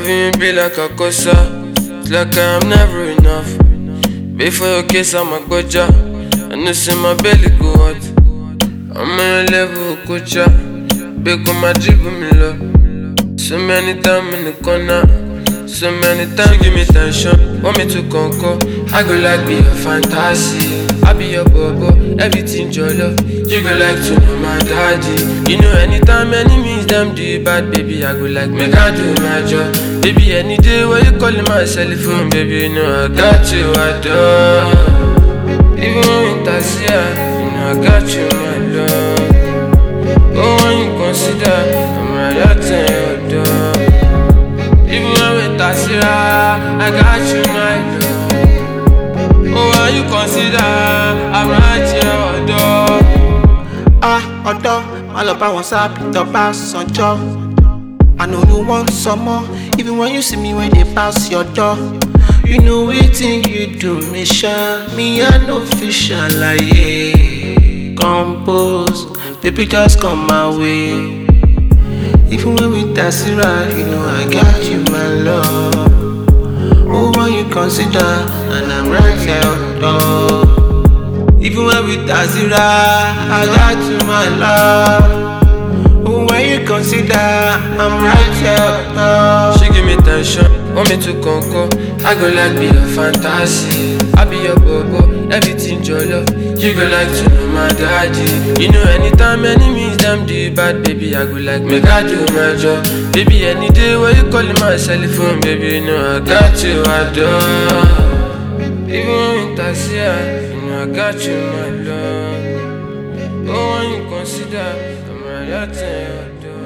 Loving me be like a cosa. It's like I am never enough. Before your kiss, I'm a goja. I know see my belly go hot. I'm on your level, coacha. Big on my dribble me love. So many times in the corner. So many times you give me tension. Want me to conquer. I go like be a fantasy. I be your bobo, everything your love. You go like to know my daddy. You know anytime enemies them do you bad, baby, I go like make I do my job. Baby, any day when you calling my cell phone, baby, you know I got you, I do. Even when you taxi, you know I got you, my love. Oh, when you consider, I'm right out in your door. Even when we taxi, I got you, my love. Oh, when you consider, I'm right in your door. Although all about what's up, the pass on job. I know you want some more, even when you see me when they pass your door. You know everything you do, me sure. Me I no official like yeah. Compose, baby just come my way. Even when we taxi ride, you know I got you, my love. Oh, when you consider, and I'm right here, dog. Even when we taxi ride, I got you, my love. Oh, when you consider, I'm right here, dog. She give me tension, want me to conquer. I go like be a fantasy. I be your bobo, everything your love. You go like to know my daddy. You know anytime enemies them do you bad, baby, I go like make I do my job. Baby, any day when you calling my cell phone, baby, you know I got you, I do. Even when you taxi, you know I got you, my love. Oh, when you consider, I'm right out in your door.